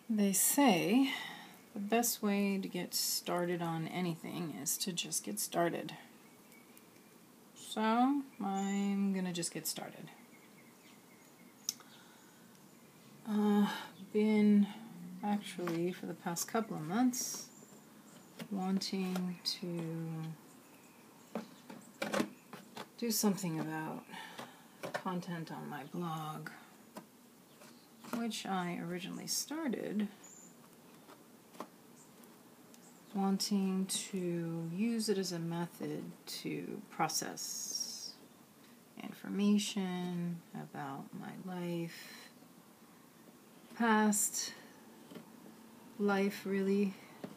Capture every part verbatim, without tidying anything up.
They say the best way to get started on anything is to just get started. So I'm gonna just get started. Uh, been actually for the past couple of months wanting to do something about content on my blog, which I originally started wanting to use it as a method to process information about my life, past life really,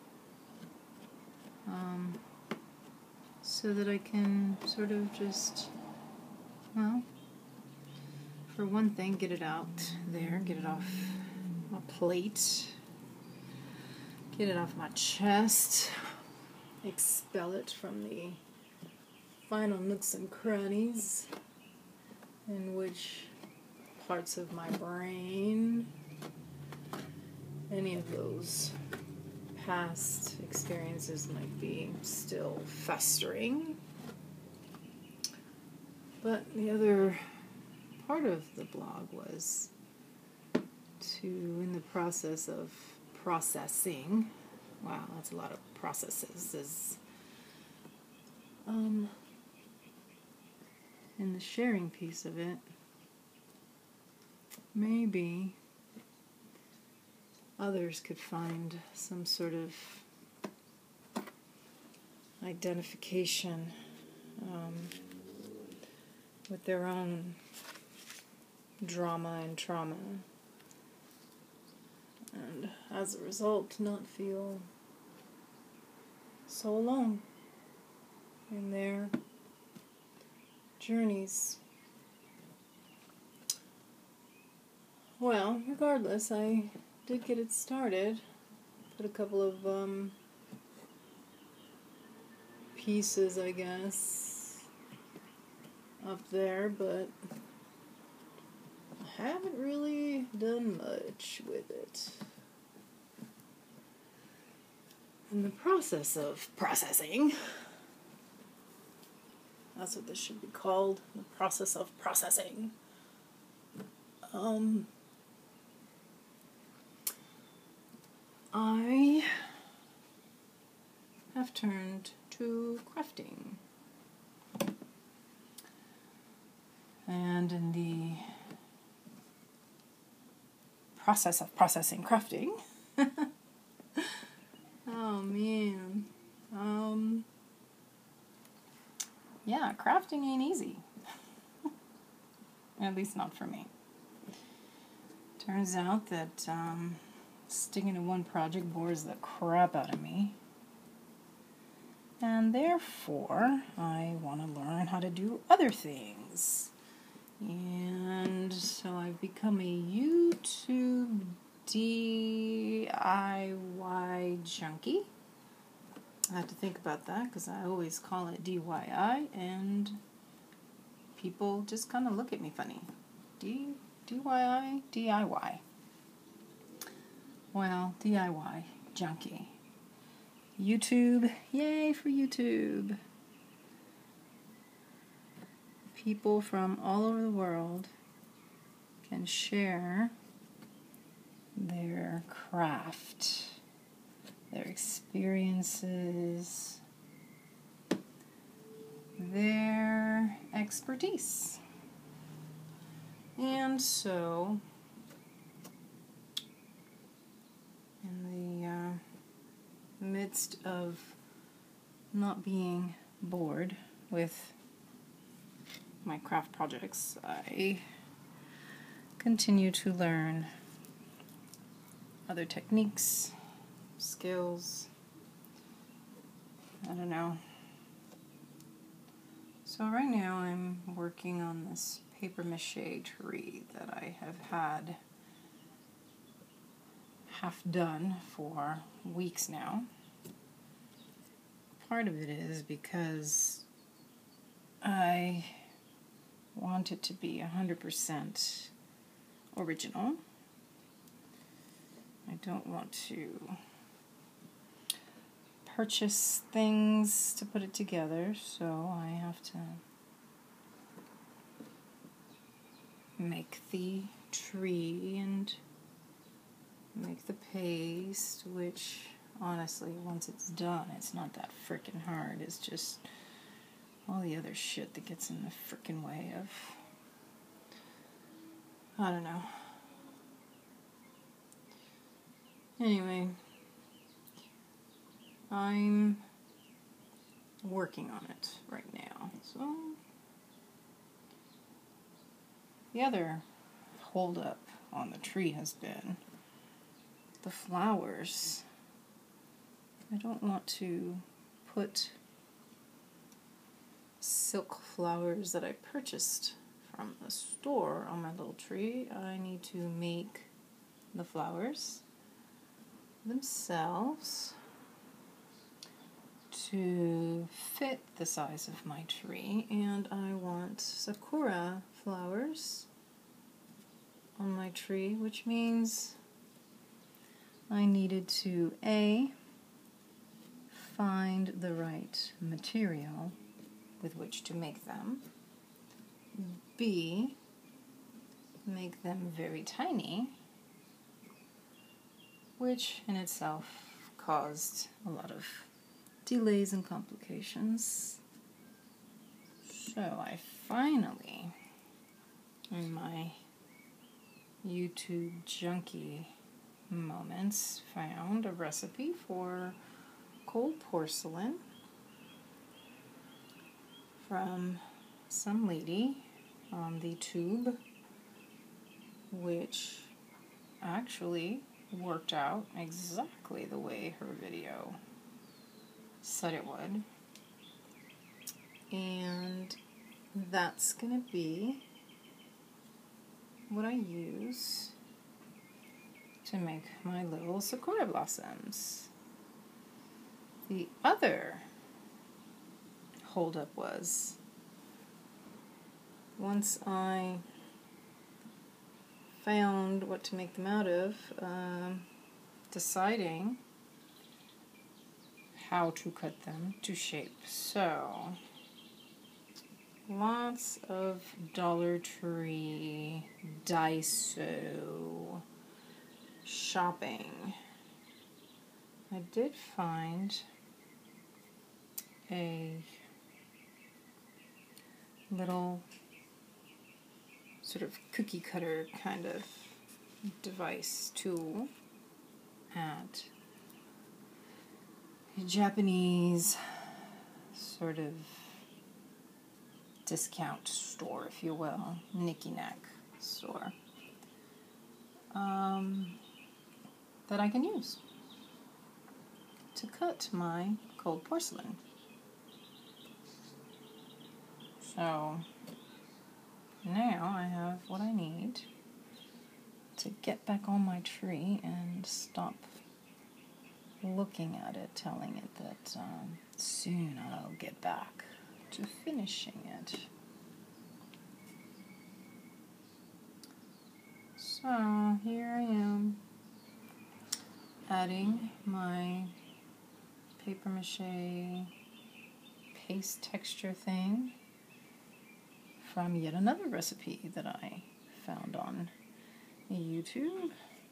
um, so that I can sort of just, well, for one thing, get it out there, get it off my plate, get it off my chest, expel it from the final nooks and crannies in which parts of my brain any of those past experiences might be still festering. But the other part of the blog was to, in the process of processing, wow, that's a lot of processes, is um, in the sharing piece of it, maybe others could find some sort of identification um, with their own drama and trauma, and as a result not feel so alone in their journeys. Well, regardless, I did get it started. Put a couple of um, pieces, I guess, up there, but I haven't really done much with it. In the process of processing, that's what this should be called, the process of processing. Um, I have turned to crafting. And in the process of processing crafting, oh man, um, yeah, crafting ain't easy. At least not for me. Turns out that um, sticking to one project bores the crap out of me. And therefore, I want to learn how to do other things. And so I've become a YouTube D I Y junkie. I have to think about that because I always call it D I Y, and people just kind of look at me funny. D D I Y, D I Y. Well, D I Y junkie. YouTube, yay for YouTube. People from all over the world can share their craft, their experiences, their expertise. And so, in the uh, midst of not being bored with my craft projects, I continue to learn other techniques, skills, I don't know. So right now I'm working on this paper mache tree that I have had half done for weeks now. Part of it is because I want it to be one hundred percent original. I don't want to purchase things to put it together, so I have to make the tree and make the paste, which honestly, once it's done, it's not that frickin' hard. It's just all the other shit that gets in the frickin' way of, I don't know. Anyway, I'm working on it right now. So the other hold up on the tree has been the flowers. I don't want to put silk flowers that I purchased from the store on my little tree. I need to make the flowers themselves to fit the size of my tree, and I want sakura flowers on my tree, which means I needed to A, find the right material with which to make them, B, make them very tiny, which in itself caused a lot of delays and complications. So I finally, in my YouTube junkie moments, found a recipe for cold porcelain from some lady on the tube, which actually worked out exactly the way her video said it would. And that's gonna be what I use to make my little sakura blossoms. The other holdup was, once I found what to make them out of, um, deciding how to cut them to shape. So, lots of Dollar Tree, Daiso shopping. I did find a little sort of cookie cutter kind of device tool at a Japanese sort of discount store, if you will, Nicky-Nack store, um, that I can use to cut my cold porcelain. So now I have what I need to get back on my tree and stop looking at it, telling it that um, soon I'll get back to finishing it. So here I am, adding my paper mache paste texture thing from yet another recipe that I found on YouTube.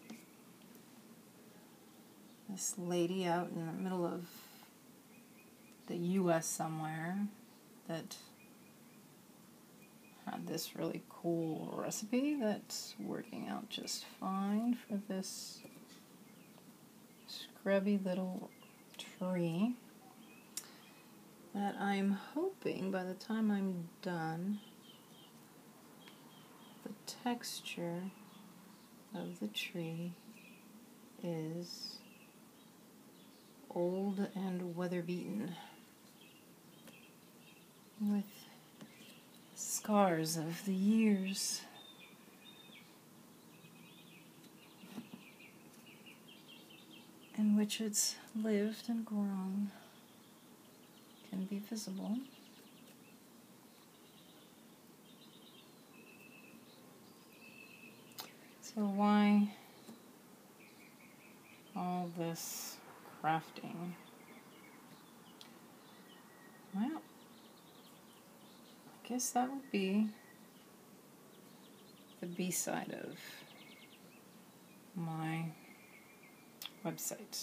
This lady out in the middle of the U S somewhere that had this really cool recipe that's working out just fine for this scrubby little tree that I'm hoping by the time I'm done, the texture of the tree is old and weather-beaten, with scars of the years in which it's lived and grown can be visible. So why of this crafting? Well, I guess that would be the B-side of my website.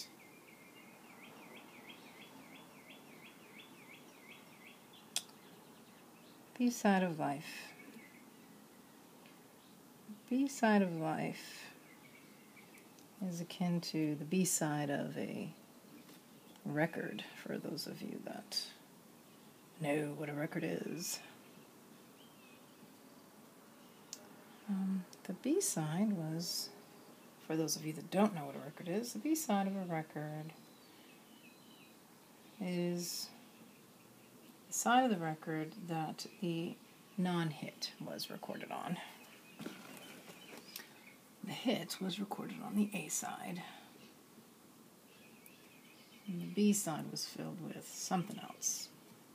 B-side of life. B-side of life is akin to the B-side of a record, for those of you that know what a record is. Um, the B-side was, for those of you that don't know what a record is, the B-side of a record is the side of the record that the non-hit was recorded on. The hit was recorded on the A side, and the B side was filled with something else.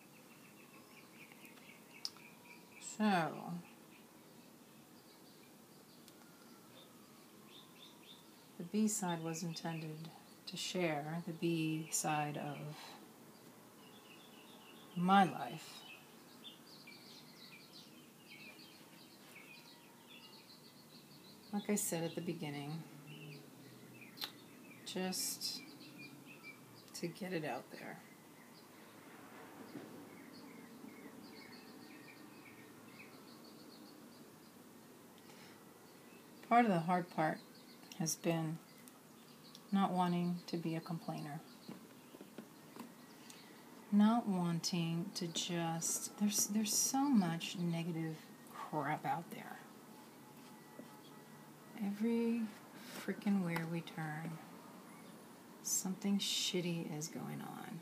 So, the B side was intended to share the B side of my life. Like I said at the beginning, just to get it out there. Part of the hard part has been not wanting to be a complainer. Not wanting to just, there's there's so much negative crap out there. Every freaking where we turn, something shitty is going on.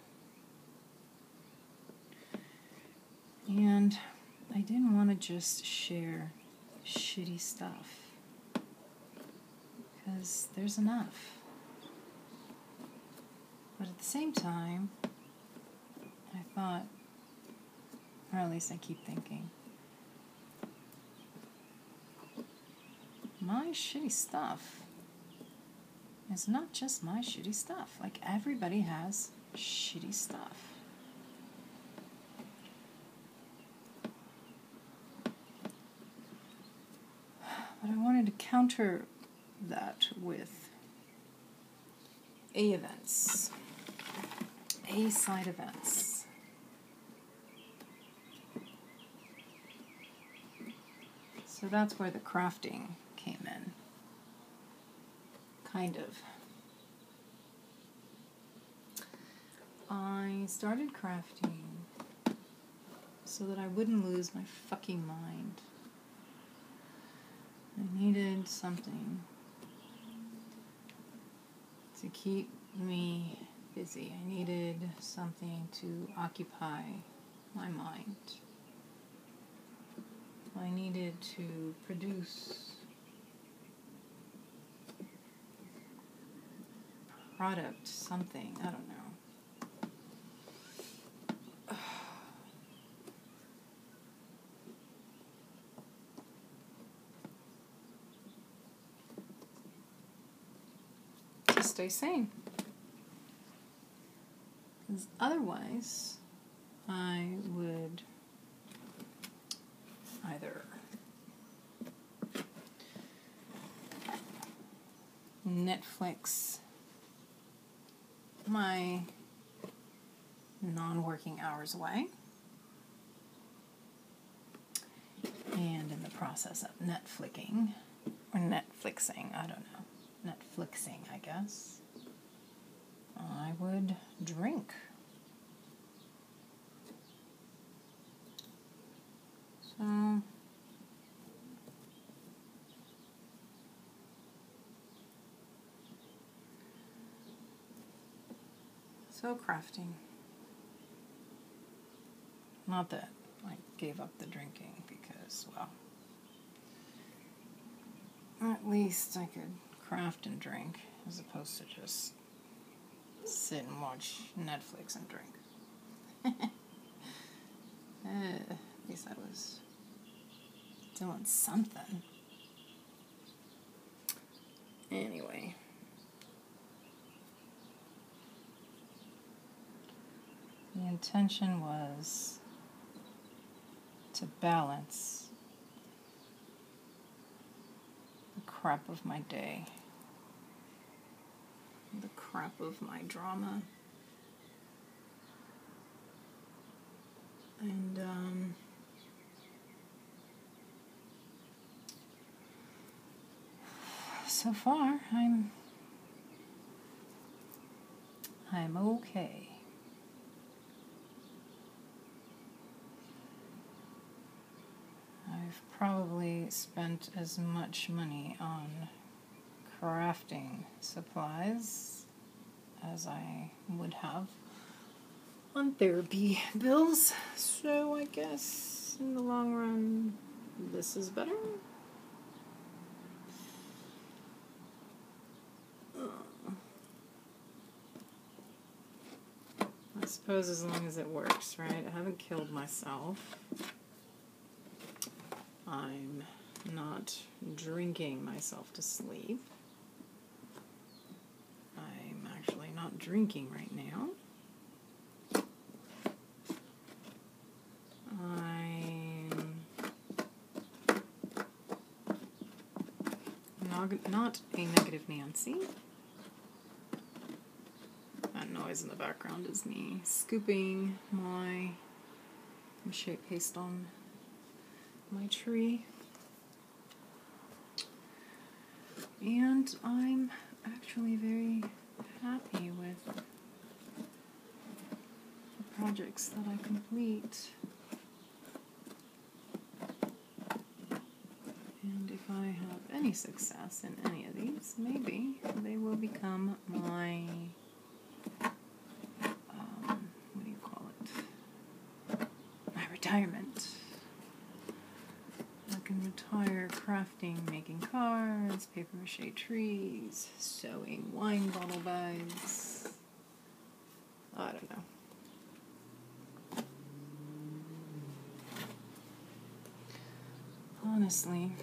And I didn't want to just share shitty stuff, because there's enough. But at the same time, I thought, or at least I keep thinking, my shitty stuff is not just my shitty stuff. Like, everybody has shitty stuff. But I wanted to counter that with A events. A side events. So that's where the crafting came in. Kind of. I started crafting so that I wouldn't lose my fucking mind. I needed something to keep me busy. I needed something to occupy my mind. I needed to produce product, something, I don't know. To stay sane. Because otherwise, I would either Netflix my non-working hours away, and in the process of Netflixing, or Netflixing, I don't know, Netflixing, I guess, I would drink. So, so crafting. Not that I gave up the drinking because, well, at least I could craft and drink as opposed to just sit and watch Netflix and drink. uh, at least I was doing something. Anyway. the intention was to balance the crap of my day, the crap of my drama, and um, so far I'm I'm okay. I've probably spent as much money on crafting supplies as I would have on therapy bills, so I guess in the long run this is better. I suppose as long as it works, right? I haven't killed myself. I'm not drinking myself to sleep. I'm actually not drinking right now. I'm not, not a negative Nancy. That noise in the background is me scooping my mache paste on my tree. And I'm actually very happy with the projects that I complete. And if I have any success in any of these, maybe they will become my, um, what do you call it? My retirement. I can retire crafting, making cards, paper mache trees, sewing wine bottle bags. I don't know. Honestly,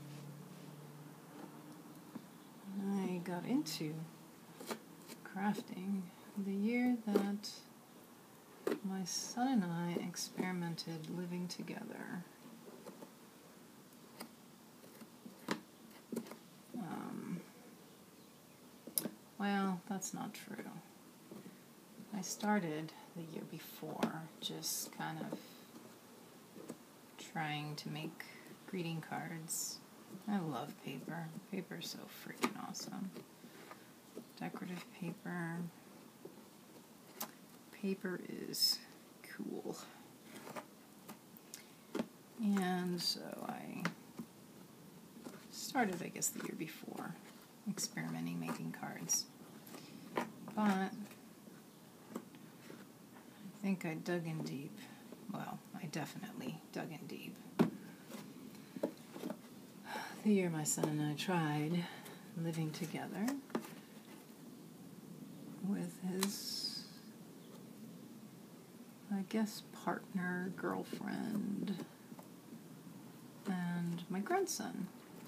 I got into crafting the year that my son and I experimented living together. Um, well, that's not true. I started the year before, just kind of trying to make greeting cards. I love paper. Paper's so freaking awesome. Decorative paper. Paper is cool. And so I started, I guess, the year before, experimenting making cards. But I think I dug in deep. Well, I definitely dug in deep. The year my son and I tried living together with his, I guess, partner, girlfriend, and my grandson.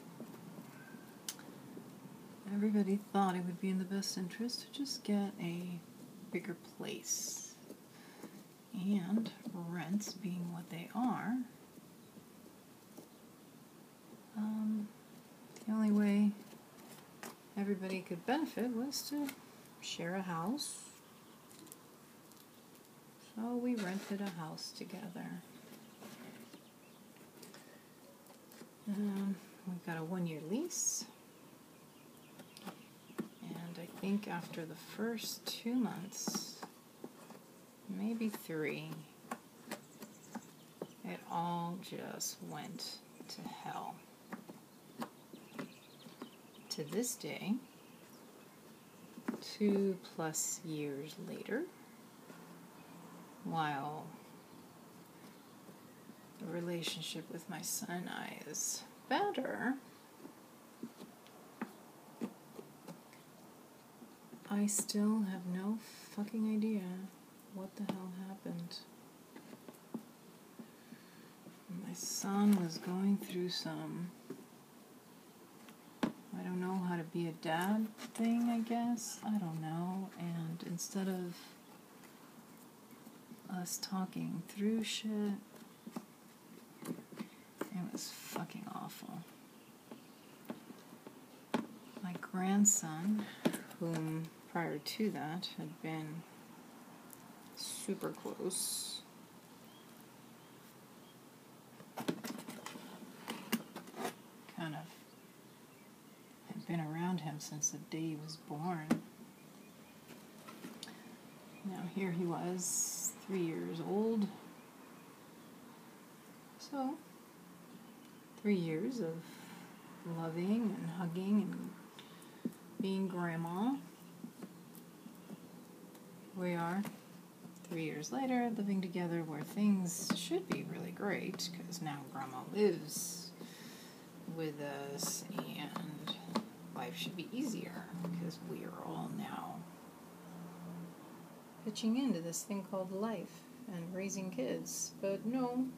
Everybody thought it would be in the best interest to just get a bigger place. And rents being what they are, um, the only way everybody could benefit was to share a house. So we rented a house together. Um, we got a one-year lease. And I think after the first two months, maybe three, it all just went to hell. To this day, two plus years later, while the relationship with my son and I is better, I still have no fucking idea what the hell happened. My son was going through some, I don't know how to be a dad thing, I guess. I don't know. And instead of us talking through shit. It was fucking awful. My grandson, whom prior to that had been super close, kind of had been around him since the day he was born. Now here he was, three years old. So, three years of loving and hugging and being grandma. We are, three years later, living together where things should be really great, because now grandma lives with us and life should be easier, because we are all now pitching into this thing called life and raising kids. But no,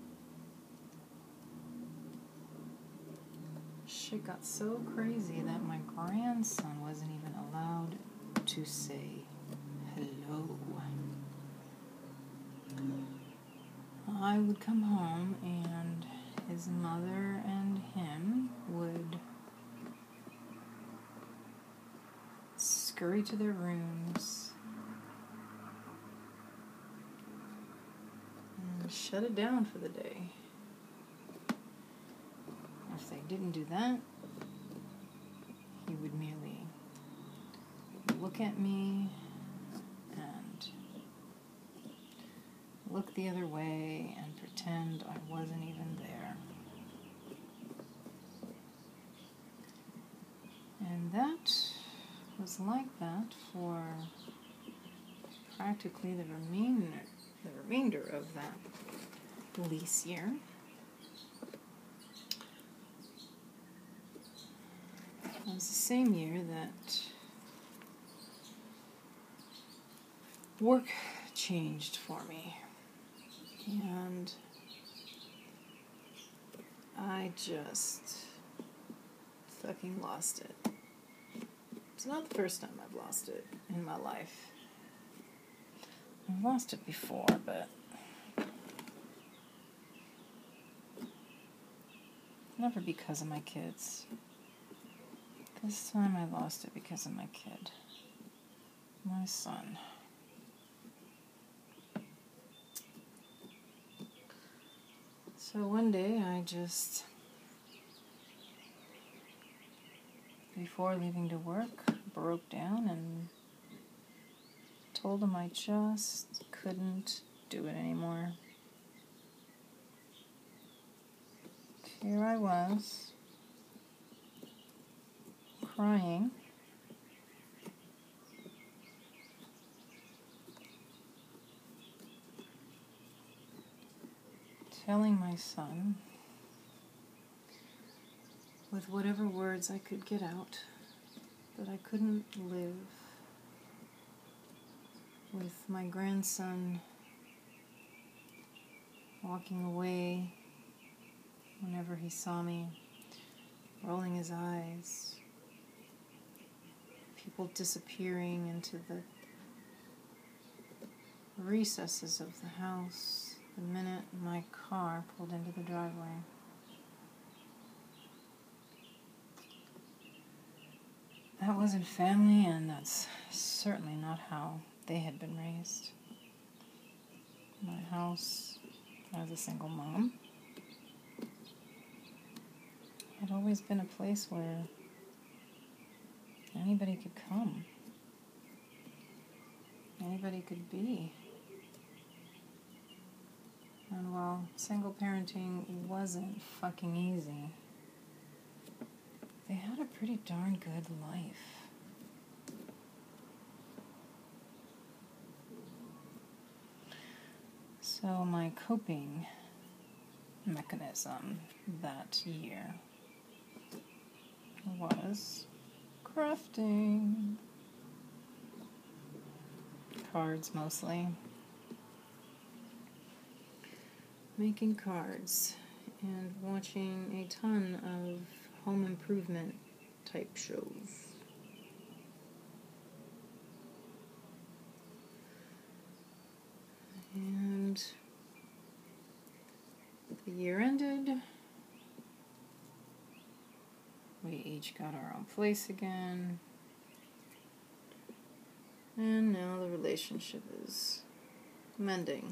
shit got so crazy that my grandson wasn't even allowed to say hello. I would come home and his mother and him would scurry to their rooms and shut it down for the day. If they didn't do that, he would merely look at me and look the other way and pretend I wasn't even there. And that was like that for practically the remainder, the remainder of that lease year. It was the same year that work changed for me, and I just fucking lost it. It's not the first time I've lost it in my life. I've lost it before, but never because of my kids. This time I lost it because of my kid, my son. So one day I just, before leaving to work, broke down and told him I just couldn't do it anymore. Here I was, crying, telling my son, with whatever words I could get out, that I couldn't live with my grandson walking away whenever he saw me, rolling his eyes, people disappearing into the recesses of the house the minute my car pulled into the driveway. That wasn't family, and that's certainly not how they had been raised. My house, as a single mom, had always been a place where anybody could come. Anybody could be. And while single parenting wasn't fucking easy, they had a pretty darn good life. So my coping mechanism that year was crafting. Cards mostly. Making cards and watching a ton of home improvement type shows. And The year ended. We each got our own place again. And now the relationship is mending.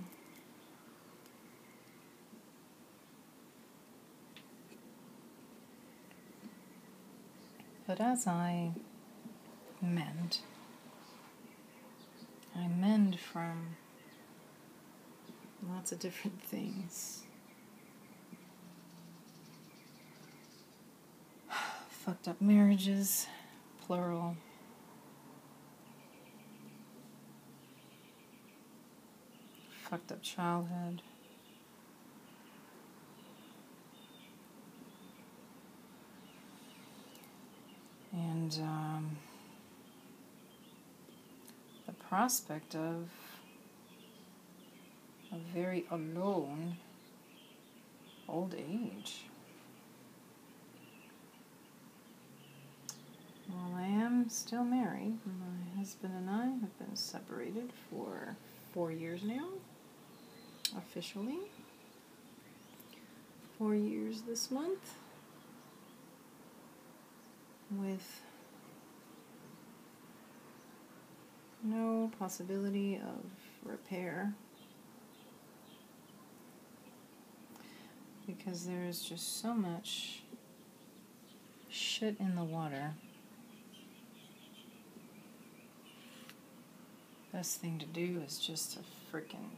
But as I mend, I mend from lots of different things. Fucked up marriages, plural. Fucked up childhood. And um, the prospect of a very alone old age. While I am still married, my husband and I have been separated for four years now, officially. Four years this month, with no possibility of repair, because there is just so much shit in the water. Best thing to do is just to frickin'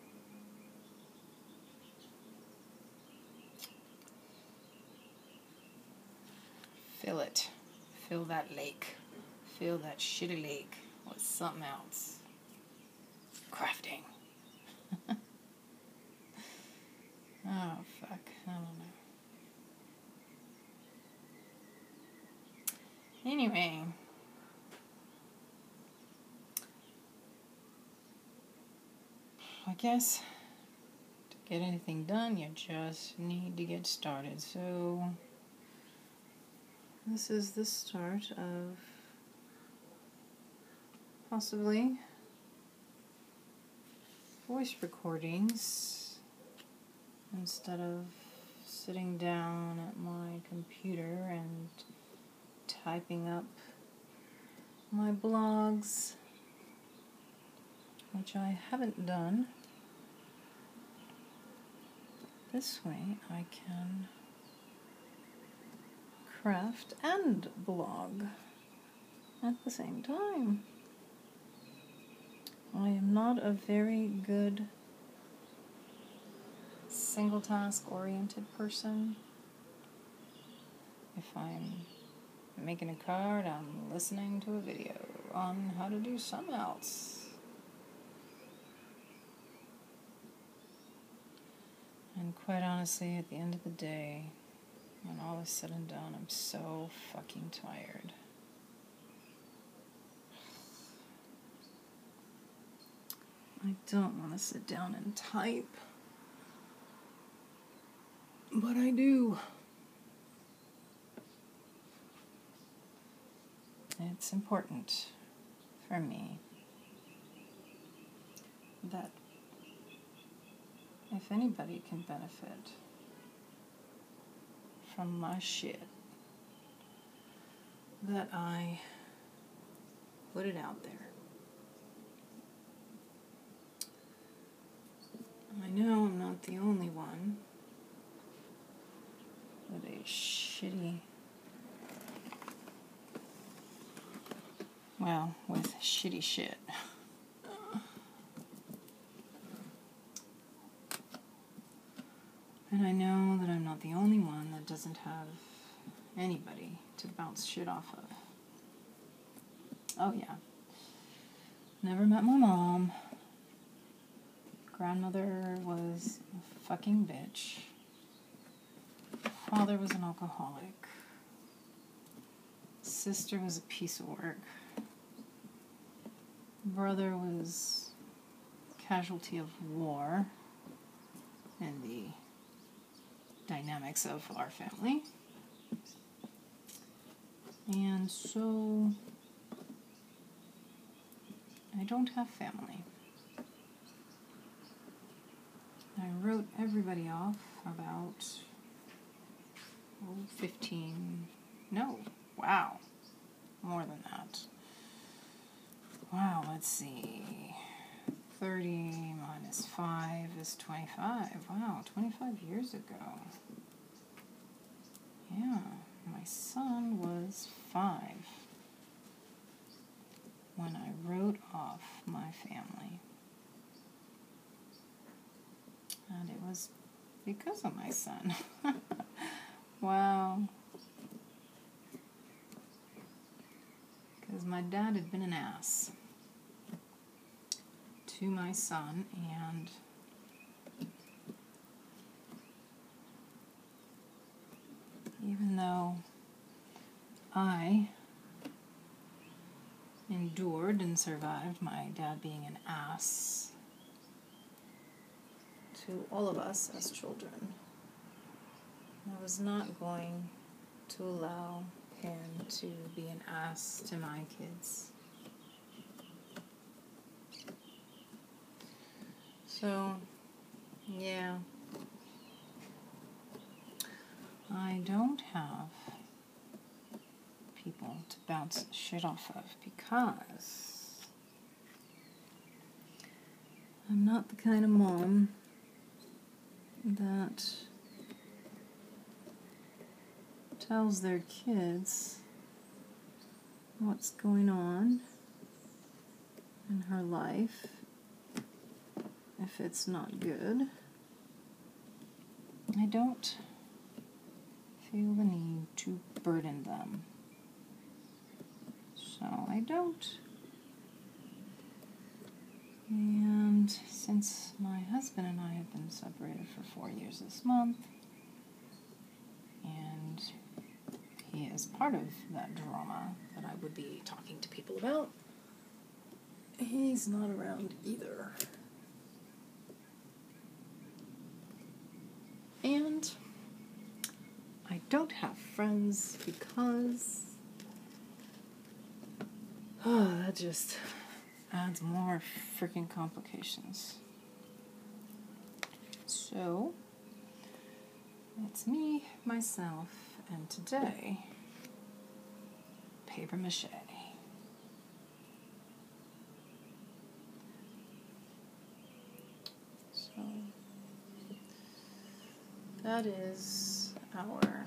fill it. Fill that lake. Fill that shitty lake with something else. Crafting. Oh, fuck. I don't know. Anyway. I guess to get anything done, you just need to get started. So this is the start of possibly voice recordings instead of sitting down at my computer and typing up my blogs, which I haven't done. This way I can craft and blog at the same time. I am not a very good single task oriented person. If I'm making a card, I'm listening to a video on how to do something else. And quite honestly, at the end of the day, when all is said and done, I'm so fucking tired. I don't want to sit down and type, but I do. It's important for me that if anybody can benefit from my shit, that I put it out there. I know I'm not the only one with a shitty, well, with shitty shit. And I know that I'm not the only one that doesn't have anybody to bounce shit off of. Oh yeah. Never met my mom. Grandmother was a fucking bitch. Father was an alcoholic. Sister was a piece of work. Brother was casualty of war and the dynamics of our family. And so I don't have family. I wrote everybody off about oh, fifteen, no, wow, more than that. Wow, let's see, thirty minus five is twenty-five, wow, twenty-five years ago. Yeah, my son was five when I wrote off my family. And it was because of my son. Wow. Because my dad had been an ass to my son, and even though I endured and survived my dad being an ass to all of us as children, I was not going to allow him to be an ass to my kids. So, yeah, I don't have people to bounce shit off of because I'm not the kind of mom that tells their kids what's going on in her life if it's not good. I don't feel the need to burden them. So I don't. And since my husband and I have been separated for four years this month, and he is part of that drama that I would be talking to people about, he's not around either. And I don't have friends because oh, that just adds more freaking complications. So, it's me, myself, and today, paper mache. So, that is our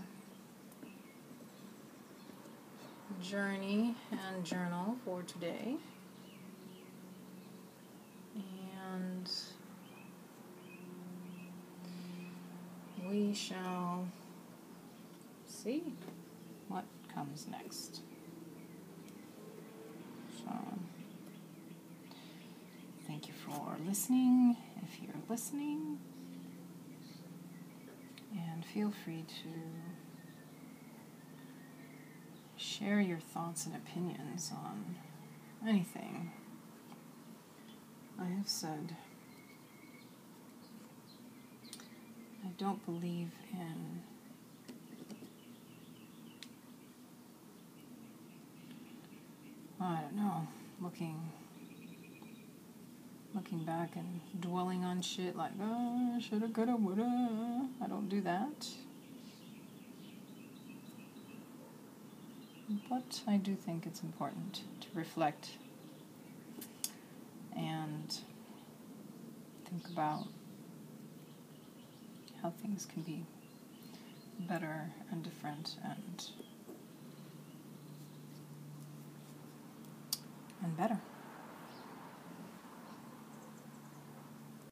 journey and journal for today. And we shall see what comes next. So, thank you for listening, if you're listening, and feel free to share your thoughts and opinions on anything I have said. I don't believe in I don't know, looking looking back and dwelling on shit like, oh, shoulda, coulda, woulda. I don't do that. But I do think it's important to reflect and think about how things can be better and different and and better.